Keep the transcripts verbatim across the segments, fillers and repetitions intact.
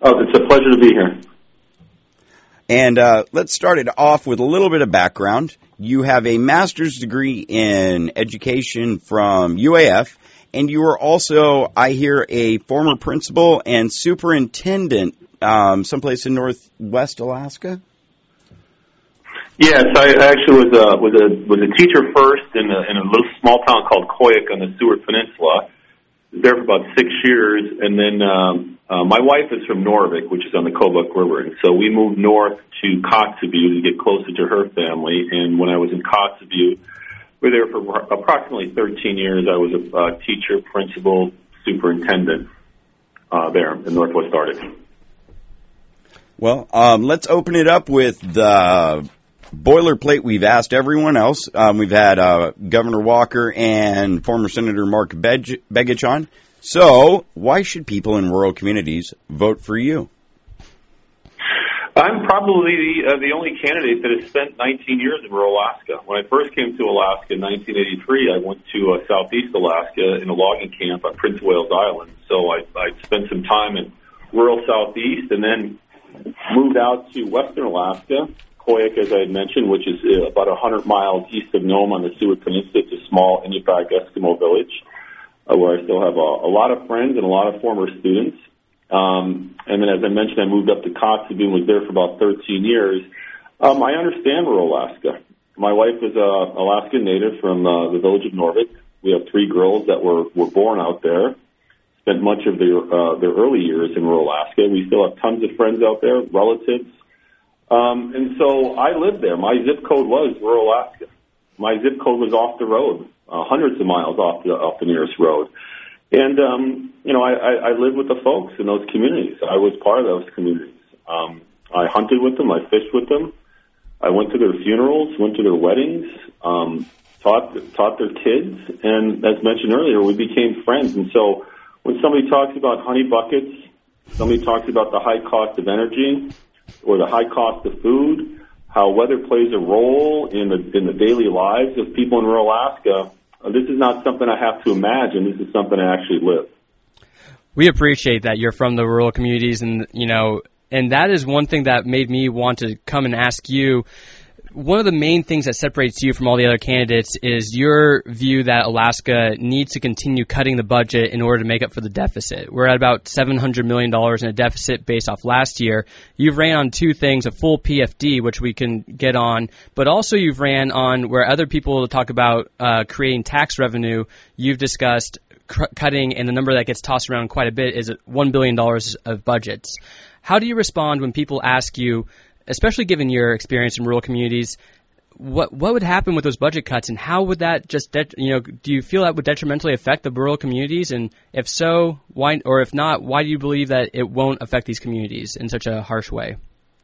Oh, it's a pleasure to be here. And uh, let's start it off with a little bit of background. You have a master's degree in education from U A F, and you are also, I hear, a former principal and superintendent um, someplace in northwest Alaska? Yes, I actually was a, was a, was a teacher first in a, in a little small town called Koyuk on the Seward Peninsula. I was there for about six years, and then um, uh, my wife is from Norvik, which is on the Kobuk River, and so we moved north to Kotzebue to get closer to her family, and when I was in Kotzebue, we were there for approximately thirteen years. I was a uh, teacher, principal, superintendent uh, there in Northwest Arctic. Well, um, let's open it up with the boilerplate we've asked everyone else. Um, we've had uh, Governor Walker and former Senator Mark Beg- Begich on. So why should people in rural communities vote for you? I'm probably the, uh, the only candidate that has spent nineteen years in rural Alaska. When I first came to Alaska in nineteen eighty-three, I went to uh, southeast Alaska in a logging camp on Prince of Wales Island. So I, I spent some time in rural southeast and then moved out to western Alaska, Koyuk, as I had mentioned, which is uh, about one hundred miles east of Nome on the Seward Peninsula. It's a small Inupiaq Eskimo village uh, where I still have a, a lot of friends and a lot of former students. Um, and then, as I mentioned, I moved up to Kotzebue and was there for about thirteen years. Um, I understand rural Alaska. My wife is a Alaskan native from uh, the village of Norvik. We have three girls that were, were born out there. Spent much of their uh, their early years in rural Alaska. We still have tons of friends out there, relatives. Um, and so I lived there. My zip code was rural Alaska. My zip code was off the road, uh, hundreds of miles off the, off the nearest road. And, um, you know, I, I, I lived with the folks in those communities. I was part of those communities. Um, I hunted with them. I fished with them. I went to their funerals, went to their weddings, um, taught, taught their kids. And as mentioned earlier, we became friends. And so when somebody talks about honey buckets, somebody talks about the high cost of energy or the high cost of food, how weather plays a role in the in the daily lives of people in rural Alaska, uh, this is not something I have to imagine. This is something I actually live. We appreciate that you're from the rural communities, and you know, and that is one thing that made me want to come and ask you. One of the main things that separates you from all the other candidates is your view that Alaska needs to continue cutting the budget in order to make up for the deficit. We're at about seven hundred million dollars in a deficit based off last year. You've ran on two things, a full P F D, which we can get on, but also you've ran on where other people talk about uh, creating tax revenue. You've discussed cr- cutting, and the number that gets tossed around quite a bit is one billion dollars of budgets. How do you respond when people ask you, especially given your experience in rural communities, what what would happen with those budget cuts, and how would that just, de- you know, do you feel that would detrimentally affect the rural communities? And if so, why, or if not, why do you believe that it won't affect these communities in such a harsh way?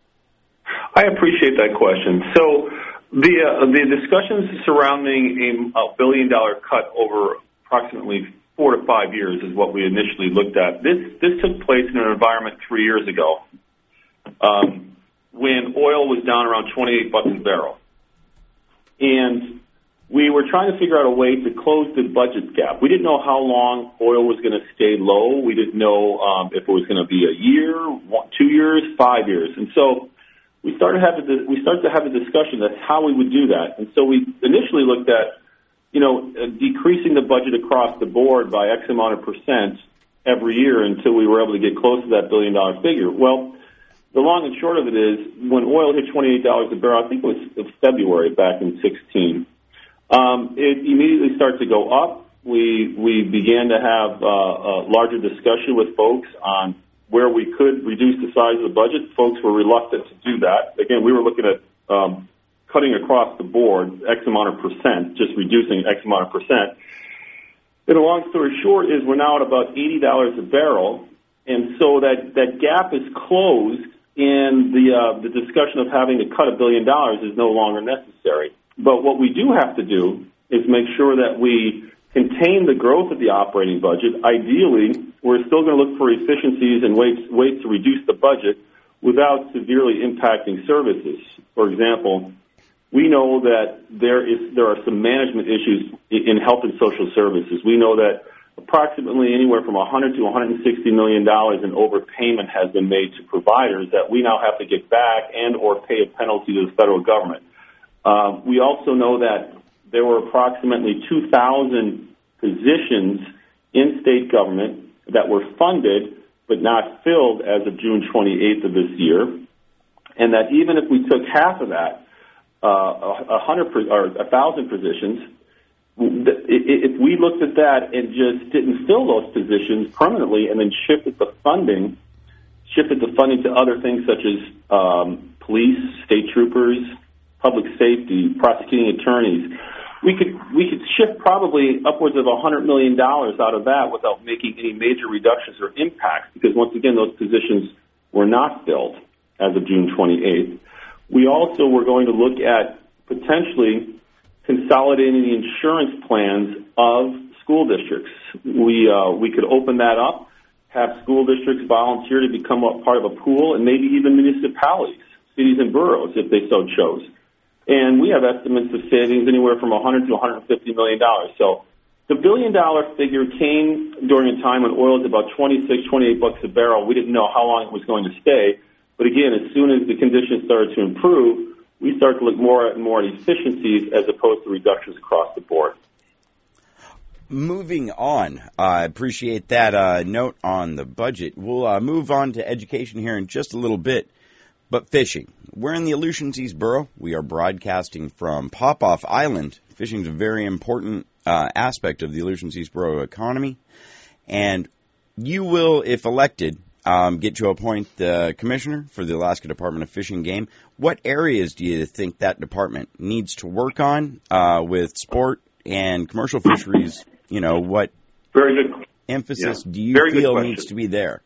I appreciate that question. So the uh, the discussions surrounding a, a billion dollar cut over approximately four to five years is what we initially looked at. This this took place in an environment three years ago. Um, when oil was down around twenty-eight bucks a barrel. And we were trying to figure out a way to close the budget gap. We didn't know how long oil was going to stay low. We didn't know um, if it was going to be a year, one, two years, five years. And so we started having the, we started to have a discussion. That's how we would do that. And so we initially looked at, you know, uh, decreasing the budget across the board by X amount of percent every year until we were able to get close to that billion dollar figure. Well, the long and short of it is, when oil hit twenty-eight dollars a barrel, I think it was February back in sixteen, um, it immediately started to go up. We we began to have uh, a larger discussion with folks on where we could reduce the size of the budget. Folks were reluctant to do that. Again, we were looking at um, cutting across the board X amount of percent, just reducing X amount of percent. And a long story short is we're now at about eighty dollars a barrel, and so that, that gap is closed. And the uh, the discussion of having to cut a billion dollars is no longer necessary. But what we do have to do is make sure that we contain the growth of the operating budget. Ideally, we're still going to look for efficiencies and ways, ways to reduce the budget without severely impacting services. For example, we know that there is there are some management issues in health and social services. We know that approximately anywhere from one hundred to one hundred sixty million dollars in overpayment has been made to providers that we now have to get back and or pay a penalty to the federal government. Uh, we also know that there were approximately two thousand positions in state government that were funded but not filled as of June twenty-eighth of this year, and that even if we took half of that, uh, a hundred or a thousand positions, if we looked at that and just didn't fill those positions permanently and then shifted the funding, shifted the funding to other things such as um, police, state troopers, public safety, prosecuting attorneys, we could we could shift probably upwards of one hundred million dollars out of that without making any major reductions or impacts, because once again, those positions were not filled as of June twenty-eighth. We also were going to look at potentially consolidating the insurance plans of school districts. We uh, we could open that up, have school districts volunteer to become a part of a pool, and maybe even municipalities, cities and boroughs, if they so chose. And we have estimates of savings anywhere from one hundred to one hundred fifty million dollars. So the billion-dollar figure came during a time when oil was about twenty-six, twenty-eight bucks a barrel. We didn't know how long it was going to stay. But again, as soon as the conditions started to improve, we start to look more and more at efficiencies as opposed to reductions across the board. Moving on, I uh, appreciate that uh, note on the budget. We'll uh, move on to education here in just a little bit. But fishing. We're in the Aleutian Seas Borough. We are broadcasting from Popoff Island. Fishing is a very important uh, aspect of the Aleutian Seas Borough economy. And you will, if elected, um, get to appoint the commissioner for the Alaska Department of Fish and Game. What areas do you think that department needs to work on uh, with sport and commercial fisheries? You know, what very good emphasis yeah. do you very feel needs to be there?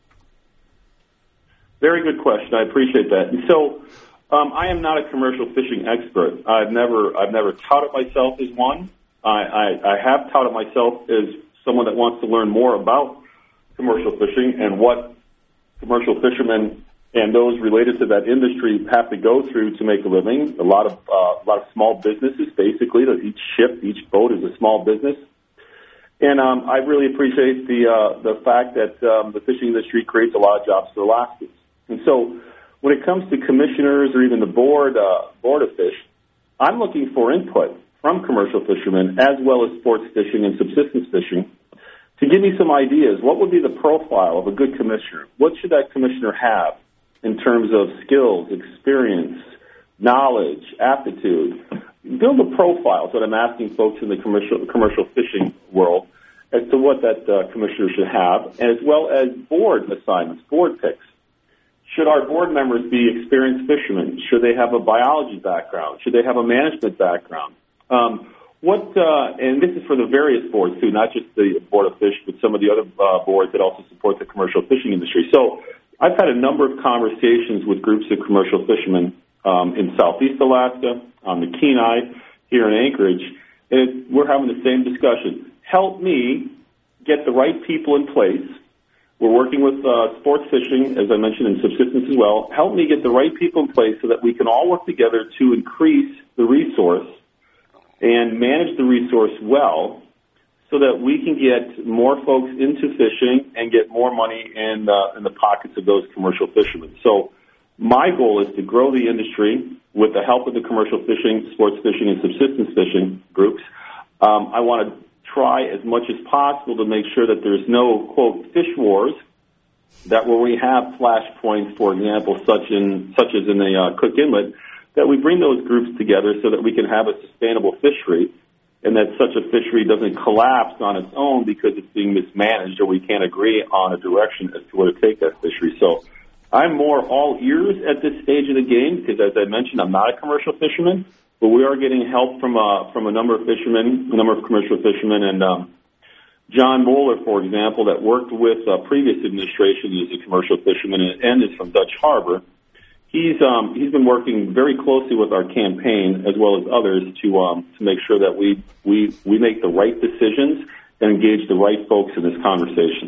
Very good question. I appreciate that. And so, um, I am not a commercial fishing expert. I've never, I've never touted myself as one. I, I, I have touted myself as someone that wants to learn more about commercial fishing and what commercial fishermen and those related to that industry have to go through to make a living. A lot of, uh, a lot of small businesses, basically. Each ship, each boat is a small business. And um, I really appreciate the uh, the fact that um, the fishing industry creates a lot of jobs for Alaskans. And so when it comes to commissioners or even the board uh, board of fish, I'm looking for input from commercial fishermen as well as sports fishing and subsistence fishing to give me some ideas. What would be the profile of a good commissioner? What should that commissioner have in terms of skills, experience, knowledge, aptitude? Build a profile, is what I'm asking folks in the commercial commercial fishing world as to what that uh, commissioner should have, as well as board assignments, board picks. Should our board members be experienced fishermen? Should they have a biology background? Should they have a management background? Um, what, uh, and this is for the various boards too, not just the Board of Fish, but some of the other uh, boards that also support the commercial fishing industry. So I've had a number of conversations with groups of commercial fishermen um, in Southeast Alaska, on the Kenai, here in Anchorage, and we're having the same discussion. Help me get the right people in place. We're working with uh, sports fishing, as I mentioned, and subsistence as well. Help me get the right people in place so that we can all work together to increase the resource and manage the resource well so that we can get more folks into fishing and get more money in, uh, in the pockets of those commercial fishermen. So my goal is to grow the industry with the help of the commercial fishing, sports fishing, and subsistence fishing groups. Um, I want to try as much as possible to make sure that there's no, quote, fish wars, that where we have flashpoints, for example, such in such as in the uh, Cook Inlet, that we bring those groups together so that we can have a sustainable fishery and that such a fishery doesn't collapse on its own because it's being mismanaged or we can't agree on a direction as to where to take that fishery. So I'm more all ears at this stage of the game because, as I mentioned, I'm not a commercial fisherman, but we are getting help from uh, from a number of fishermen, a number of commercial fishermen, and um, John Moeller, for example, that worked with uh, previous administration as a commercial fisherman and is from Dutch Harbor. He's um, he's been working very closely with our campaign as well as others to um, to make sure that we we we make the right decisions and engage the right folks in this conversation.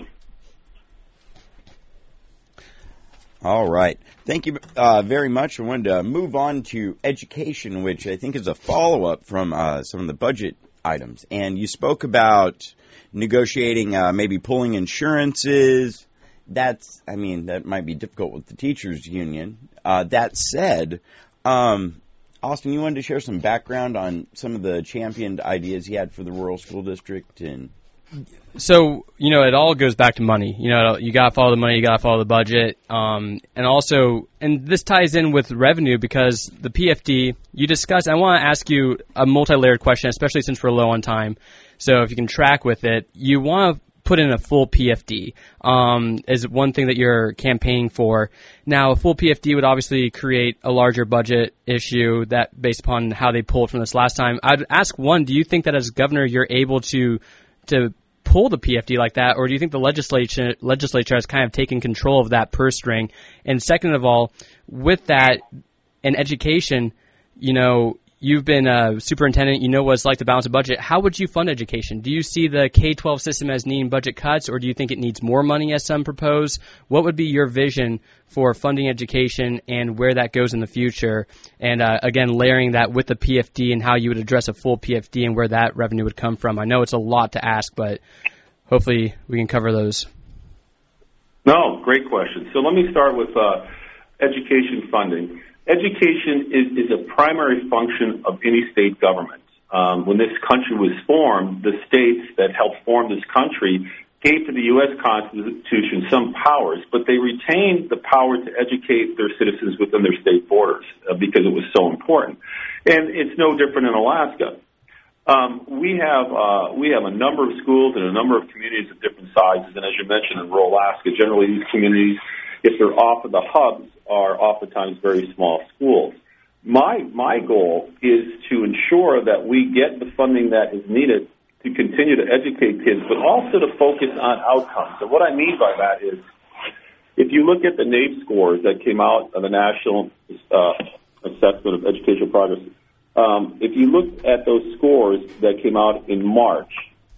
All right. Thank you uh, very much. I wanted to move on to education, which I think is a follow-up from uh, some of the budget items. And you spoke about negotiating, uh, maybe pulling insurances. That's, I mean, that might be difficult with the teachers union. Uh, that said, um, Austin, you wanted to share some background on some of the championed ideas you had for the rural school district? And So, you know, it all goes back to money. You know, you got to follow the money, you got to follow the budget. Um, and also, and this ties in with revenue because the P F D, you discussed, I want to ask you a multi-layered question, especially since we're low on time. So if you can track with it, you want to put in a full P F D um, is one thing that you're campaigning for. Now, a full P F D would obviously create a larger budget issue that based upon how they pulled from this last time. I'd ask, one, do you think that as governor you're able to to pull the P F D like that, or do you think the legislature legislature has kind of taken control of that purse string? And second of all, with that in education, you know, you've been a superintendent, you know what it's like to balance a budget. How would you fund education? Do you see the K twelve system as needing budget cuts, or do you think it needs more money as some propose? What would be your vision for funding education and where that goes in the future? And uh, again, layering that with the P F D and how you would address a full P F D and where that revenue would come from. I know it's a lot to ask, but hopefully we can cover those. No, great question. So let me start with uh, education funding. Education is, is a primary function of any state government. Um, when this country was formed, the states that helped form this country gave to the U S Constitution some powers, but they retained the power to educate their citizens within their state borders uh, because it was so important. And it's no different in Alaska. Um, we have uh, we have a number of schools and a number of communities of different sizes, and as you mentioned, in rural Alaska, generally these communities, if they're off of the hubs, are oftentimes very small schools. My my goal is to ensure that we get the funding that is needed to continue to educate kids, but also to focus on outcomes. And what I mean by that is, if you look at the NAEP scores that came out of the National uh, Assessment of Educational Progress, um, if you look at those scores that came out in March,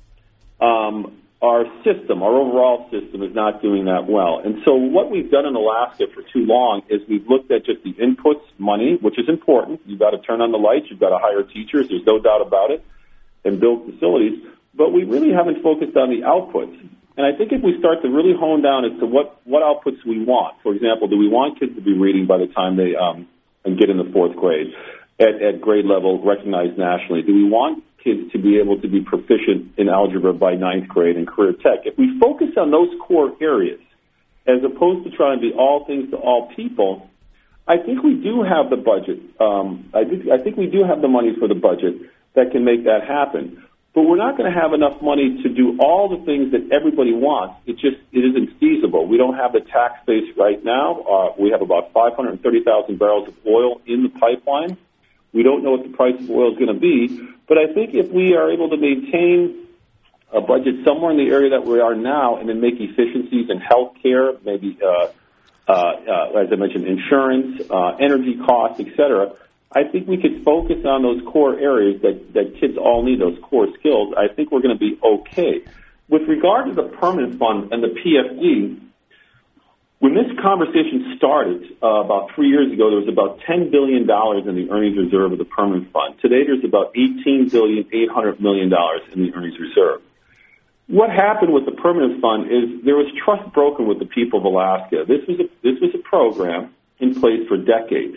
um, our system, our overall system, is not doing that well. And so what we've done in Alaska for too long is we've looked at just the inputs, money, which is important. You've got to turn on the lights. You've got to hire teachers. There's no doubt about it, and build facilities. But we really haven't focused on the outputs. And I think if we start to really hone down as to what, what outputs we want, for example, do we want kids to be reading by the time they um, and get in the fourth grade at, at grade level, recognized nationally? Do we want kids to be able to be proficient in algebra by ninth grade and career tech? If we focus on those core areas, as opposed to trying to be all things to all people, I think we do have the budget. Um, I, do, I think we do have the money for the budget that can make that happen. But we're not going to have enough money to do all the things that everybody wants. It just it isn't feasible. We don't have the tax base right now. Uh, we have about five hundred thirty thousand barrels of oil in the pipeline. We don't know what the price of oil is going to be. But I think if we are able to maintain a budget somewhere in the area that we are now and then make efficiencies in health care, maybe, uh, uh, uh, as I mentioned, insurance, uh, energy costs, et cetera, I think we could focus on those core areas that, that kids all need, those core skills. I think we're going to be okay. With regard to the permanent fund and the P F D, when this conversation started uh, about three years ago, there was about ten billion dollars in the earnings reserve of the permanent fund. Today, there's about eighteen billion eight hundred million dollars in the earnings reserve. What happened with the permanent fund is there was trust broken with the people of Alaska. This was a, this was a program in place for decades.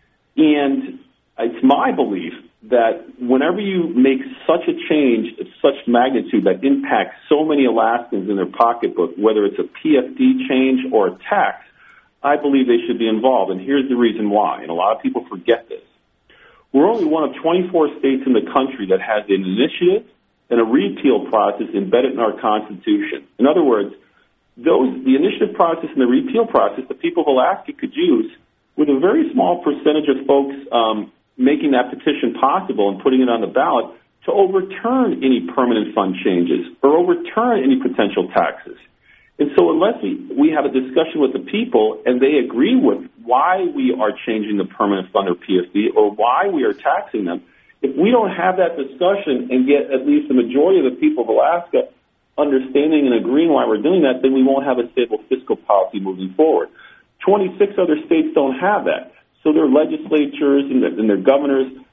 And it's my belief that whenever you make such a change of such magnitude that impacts so many Alaskans in their pocketbook, whether it's a P F D change or a tax, I believe they should be involved. And here's the reason why, and a lot of people forget this. We're only one of twenty-four states in the country that has an initiative and a repeal process embedded in our Constitution. In other words, those the initiative process and the repeal process the people of Alaska could use with a very small percentage of folks um, making that petition possible and putting it on the ballot to overturn any permanent fund changes or overturn any potential taxes. And so unless we, we have a discussion with the people and they agree with why we are changing the permanent fund or P F D or why we are taxing them, if we don't have that discussion and get at least the majority of the people of Alaska understanding and agreeing why we're doing that, then we won't have a stable fiscal policy moving forward. twenty-six other states don't have that. So their legislatures and their, and their governors,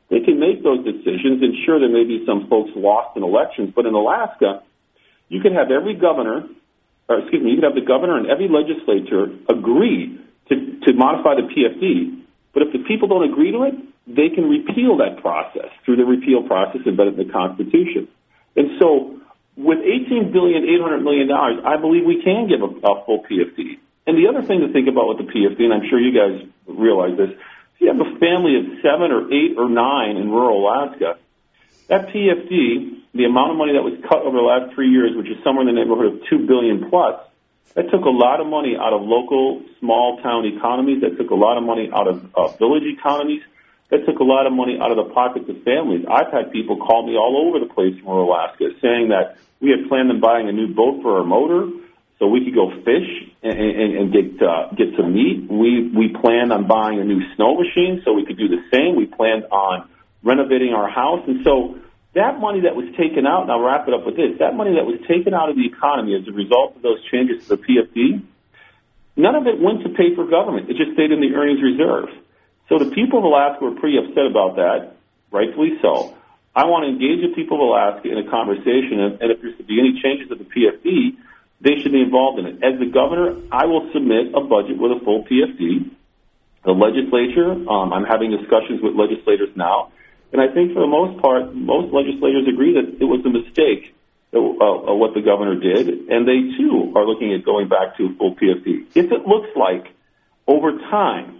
they can make those decisions. And sure, there may be some folks lost in elections, but in Alaska, you can have every governor, or excuse me, you can have the governor and every legislature agree to, to modify the P F D. But if the people don't agree to it, they can repeal that process through the repeal process embedded in the Constitution. And so with eighteen billion dollars, eight hundred million dollars, I believe we can give a, a full P F D. And the other thing to think about with the P F D, and I'm sure you guys realize this, if you have a family of seven or eight or nine in rural Alaska, that P F D, the amount of money that was cut over the last three years, which is somewhere in the neighborhood of two billion dollars plus, that took a lot of money out of local small-town economies. That took a lot of money out of uh, village economies. That took a lot of money out of the pockets of families. I've had people call me all over the place in rural Alaska saying that we had planned on buying a new boat for our motor so we could go fish and, and, and get uh, get some meat. We, we planned on buying a new snow machine so we could do the same. We planned on renovating our house. And so that money that was taken out, and I'll wrap it up with this, that money that was taken out of the economy as a result of those changes to the P F D, none of it went to pay for government. It just stayed in the earnings reserve. So the people of Alaska were pretty upset about that, rightfully so. I want to engage the people of Alaska in a conversation, and, and if there's to be any changes to the P F D, they should be involved in it. As the governor, I will submit a budget with a full P F D. The legislature, um, I'm having discussions with legislators now, and I think for the most part, most legislators agree that it was a mistake uh, uh, what the governor did, and they too are looking at going back to a full P F D. If it looks like over time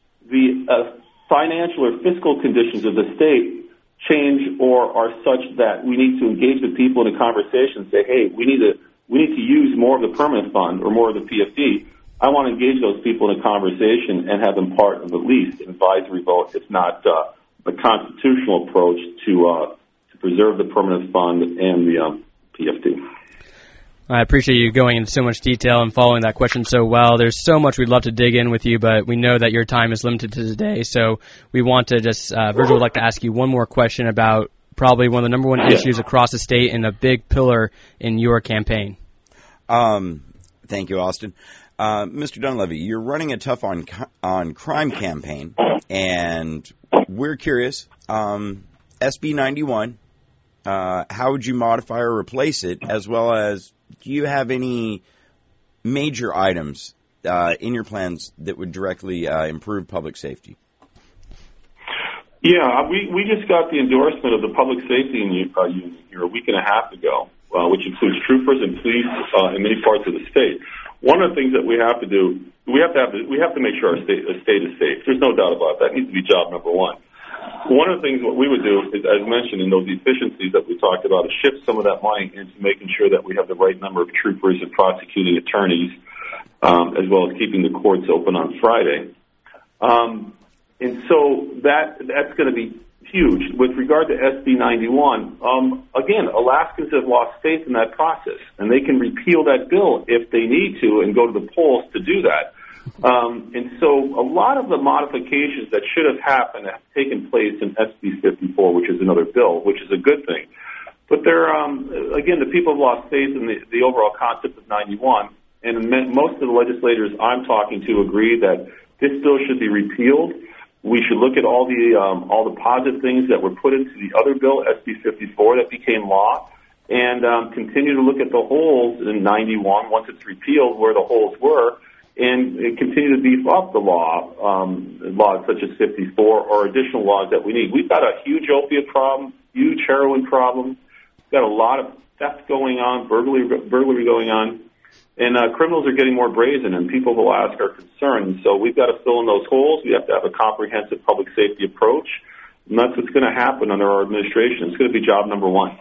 the uh, financial or fiscal conditions of the state change or are such that we need to engage the people in a conversation and say, hey, we need to we need to use more of the permanent fund or more of the P F D, I want to engage those people in a conversation and have them part of at least an advisory vote, if not uh, a constitutional approach to uh, to preserve the permanent fund and the um, P F D. I appreciate you going into so much detail and following that question so well. There's so much we'd love to dig in with you, but we know that your time is limited to today, so we want to just, uh, Virgil would like to ask you one more question about probably one of the number one yeah. issues across the state and a big pillar in your campaign. Um, thank you, Austin. Uh, Mister Dunleavy, you're running a tough on on crime campaign, and we're curious, um, S B ninety-one, uh, how would you modify or replace it, as well as do you have any major items uh, in your plans that would directly uh, improve public safety? Yeah, we, we just got the endorsement of the Public Safety Union here a week and a half ago, uh, which includes troopers and police uh, in many parts of the state. One of the things that we have to do, we have to have we have to make sure our state, our state is safe. There's no doubt about that. It needs to be job number one. One of the things what we would do is, as mentioned, in those efficiencies that we talked about, is shift some of that money into making sure that we have the right number of troopers and prosecuting attorneys, um, as well as keeping the courts open on Friday. Um, and so that that's going to be huge. With regard to S B ninety-one, um, again, Alaskans have lost faith in that process, and they can repeal that bill if they need to and go to the polls to do that. Um, and so a lot of the modifications that should have happened have taken place in S B fifty-four, which is another bill, which is a good thing. But there, um, again, the people have lost faith in the, the overall concept of ninety-one, and most of the legislators I'm talking to agree that this bill should be repealed. We should look at all the um, all the positive things that were put into the other bill, S B fifty-four, that became law, and um, continue to look at the holes in ninety-one once it's repealed, where the holes were, and continue to beef up the law, um, laws such as fifty-four or additional laws that we need. We've got a huge opiate problem, huge heroin problem. We've got a lot of theft going on, burglary, burglary going on. And uh, criminals are getting more brazen, and people of Alaska are concerned. So we've got to fill in those holes. We have to have a comprehensive public safety approach, and that's what's going to happen under our administration. It's going to be job number one.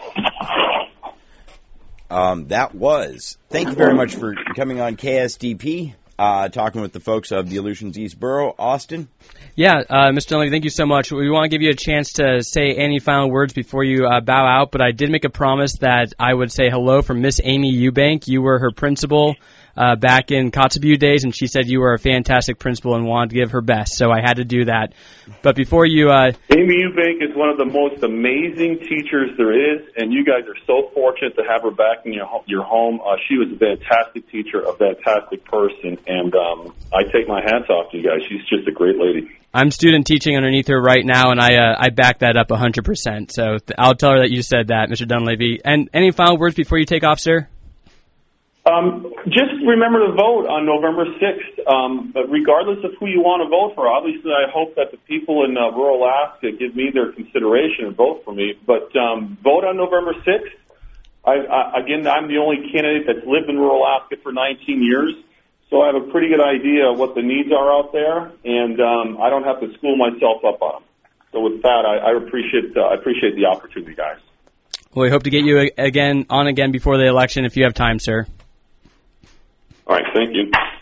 Um, that was. Thank you very much for coming on K S D P, uh, talking with the folks of the Aleutians East Borough. Austin? Yeah, uh, Mister Dunleavy, thank you so much. We want to give you a chance to say any final words before you uh, bow out, but I did make a promise that I would say hello from Miss Amy Eubank. You were her principal uh, back in Kotzebue days, and she said you were a fantastic principal and wanted to give her best, so I had to do that. But before you... Uh, Amy Eubank is one of the most amazing teachers there is, and you guys are so fortunate to have her back in your, your home. Uh, she was a fantastic teacher, a fantastic person, and um, I take my hats off to you guys. She's just a great lady. I'm student teaching underneath her right now, and I uh, I back that up one hundred percent. So th- I'll tell her that you said that, Mister Dunleavy. And any final words before you take off, sir? Um, just remember to vote on November sixth. Um, but regardless of who you want to vote for, obviously I hope that the people in uh, rural Alaska give me their consideration and vote for me. But um, vote on November sixth. I, I, again, I'm the only candidate that's lived in rural Alaska for nineteen years, so I have a pretty good idea of what the needs are out there, and um, I don't have to school myself up on them. So with that, I, I appreciate uh, I appreciate the opportunity, guys. Well, we hope to get you again on again before the election if you have time, sir. All right, thank you.